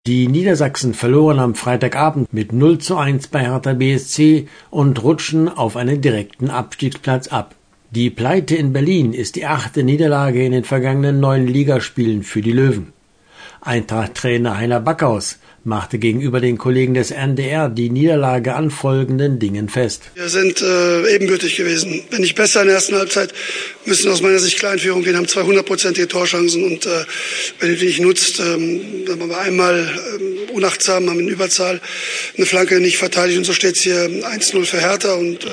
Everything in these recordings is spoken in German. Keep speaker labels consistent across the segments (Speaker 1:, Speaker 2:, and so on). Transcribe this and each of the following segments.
Speaker 1: Die Niedersachsen verloren am Freitagabend mit 0:1 bei Hertha BSC und rutschen auf einen direkten Abstiegsplatz ab. Die Pleite in Berlin ist die 8. Niederlage in den vergangenen 9 Ligaspielen für die Löwen. Eintracht-Trainer Heiner Backhaus machte gegenüber den Kollegen des NDR die Niederlage an folgenden Dingen fest.
Speaker 2: Wir sind ebenbürtig gewesen. Wenn nicht besser in der ersten Halbzeit, müssen aus meiner Sicht klar in Führung gehen, haben 200%ige Torchancen und wenn du die nicht nutzt, dann waren wir einmal unachtsam, haben in Überzahl eine Flanke nicht verteidigt und so steht es hier 1:0 für Hertha und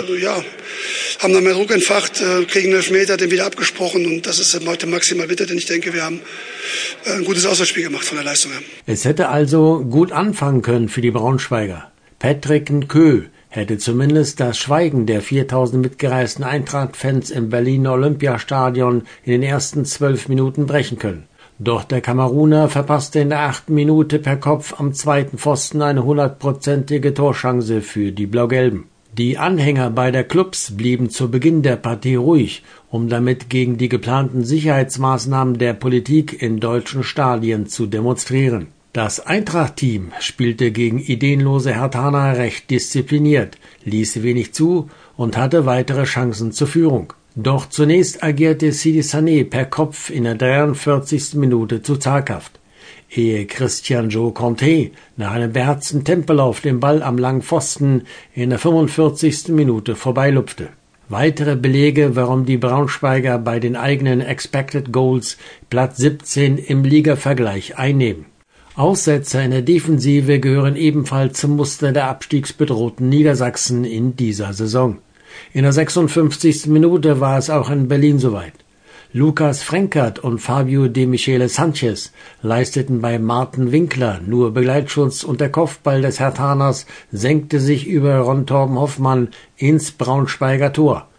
Speaker 2: haben dann mehr Druck entfacht, kriegen einen Elfmeter, den wieder abgesprochen und das ist heute maximal bitter, denn ich denke, wir haben ein gutes Auswärtsspiel gemacht von der Leistung her.
Speaker 1: Es hätte also gut anfangen können für die Braunschweiger. Patrick Nkö hätte zumindest das Schweigen der 4000 mitgereisten Eintracht-Fans im Berliner Olympiastadion in den ersten 12 Minuten brechen können. Doch der Kameruner verpasste in der 8. Minute per Kopf am zweiten Pfosten eine 100%ige Torchance für die Blau-Gelben. Die Anhänger beider Clubs blieben zu Beginn der Partie ruhig, um damit gegen die geplanten Sicherheitsmaßnahmen der Politik in deutschen Stadien zu demonstrieren. Das Eintracht-Team spielte gegen ideenlose Herthaner recht diszipliniert, ließ wenig zu und hatte weitere Chancen zur Führung. Doch zunächst agierte Sidi Sané per Kopf in der 43. Minute zu zaghaft, ehe Christian Joe Conte nach einem beherzten Tempollauf den Ball am langen Pfosten in der 45. Minute vorbeilupfte. Weitere Belege, warum die Braunschweiger bei den eigenen Expected Goals Platz 17 im Ligavergleich einnehmen. Aussetzer in der Defensive gehören ebenfalls zum Muster der abstiegsbedrohten Niedersachsen in dieser Saison. In der 56. Minute war es auch in Berlin soweit. Lukas Frenkert und Fabio De Michele Sanchez leisteten bei Martin Winkler nur Begleitschutz und der Kopfball des Herthaners senkte sich über Ron-Torben Hoffmann ins Braunschweiger Tor.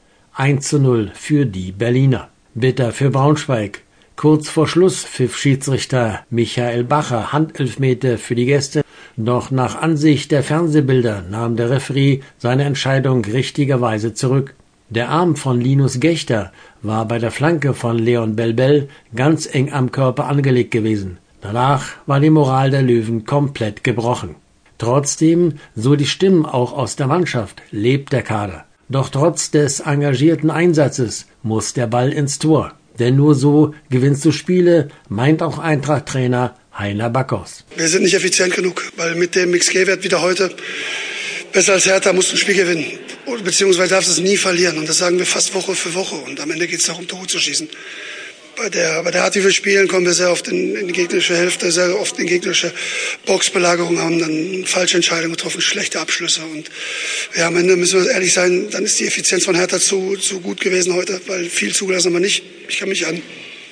Speaker 1: 1:0 für die Berliner. Bitter für Braunschweig. Kurz vor Schluss pfiff Schiedsrichter Michael Bacher Handelfmeter für die Gäste, doch nach Ansicht der Fernsehbilder nahm der Referee seine Entscheidung richtigerweise zurück. Der Arm von Linus Gächter war bei der Flanke von Leon Bell ganz eng am Körper angelegt gewesen. Danach war die Moral der Löwen komplett gebrochen. Trotzdem, so die Stimmen auch aus der Mannschaft, lebt der Kader. Doch trotz des engagierten Einsatzes muss der Ball ins Tor. Denn nur so gewinnst du Spiele, meint auch Eintracht-Trainer Heiner Backhaus.
Speaker 2: Wir sind nicht effizient genug, weil mit dem XG-Wert wieder heute besser als Hertha musst du ein Spiel gewinnen. Beziehungsweise darfst du es nie verlieren. Und das sagen wir fast Woche für Woche. Und am Ende geht es darum, Tore zu schießen. Bei der Art, wie wir spielen, kommen wir sehr oft in die gegnerische Hälfte, sehr oft in gegnerische Boxbelagerung, haben dann falsche Entscheidungen getroffen, schlechte Abschlüsse. Und ja, am Ende müssen wir ehrlich sein, dann ist die Effizienz von Hertha zu gut gewesen heute, weil viel zugelassen haben wir nicht. Ich kann mich an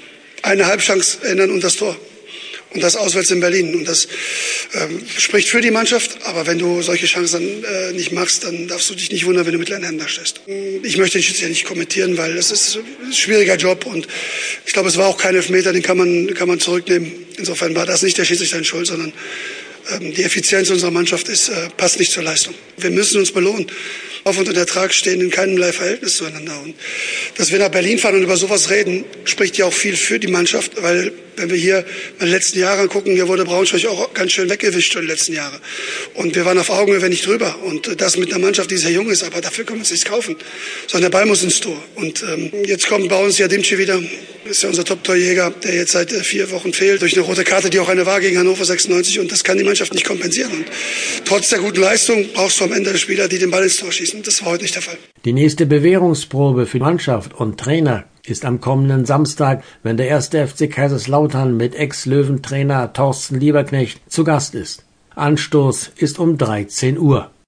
Speaker 2: eine Halbchance erinnern und das Tor. Und das auswärts in Berlin. Und das spricht für die Mannschaft. Aber wenn du solche Chancen nicht machst, dann darfst du dich nicht wundern, wenn du mit leeren Händen da stehst. Ich möchte den Schiedsrichter nicht kommentieren, weil es ist ein schwieriger Job. Und ich glaube, es war auch kein Elfmeter, den kann man zurücknehmen. Insofern war das nicht der Schiedsrichter in Schuld, sondern die Effizienz unserer Mannschaft passt nicht zur Leistung. Wir müssen uns belohnen. Auf und Ertrag stehen in keinerlei Verhältnis zueinander. Und dass wir nach Berlin fahren und über sowas reden, spricht ja auch viel für die Mannschaft, weil wenn wir hier mal die letzten Jahre angucken, hier wurde Braunschweig auch ganz schön weggewischt in den letzten Jahren. Und wir waren auf Augenhöhe nicht drüber. Und das mit einer Mannschaft, die sehr jung ist, aber dafür können wir uns nichts kaufen. Sondern der Ball muss ins Tor. Und jetzt kommt bei uns ja Dimci wieder. Das ist ja unser Top-Torjäger, der jetzt seit 4 Wochen fehlt. Durch eine rote Karte, die auch eine war gegen Hannover 96. Und das kann die Mannschaft nicht kompensieren. Und trotz der guten Leistung brauchst du am Ende Spieler, die den Ball ins Tor schießen. Das war heute nicht der Fall.
Speaker 1: Die nächste Bewährungsprobe für Mannschaft und Trainer ist am kommenden Samstag, wenn der 1. FC Kaiserslautern mit Ex-Löwentrainer Thorsten Lieberknecht zu Gast ist. Anstoß ist um 13 Uhr.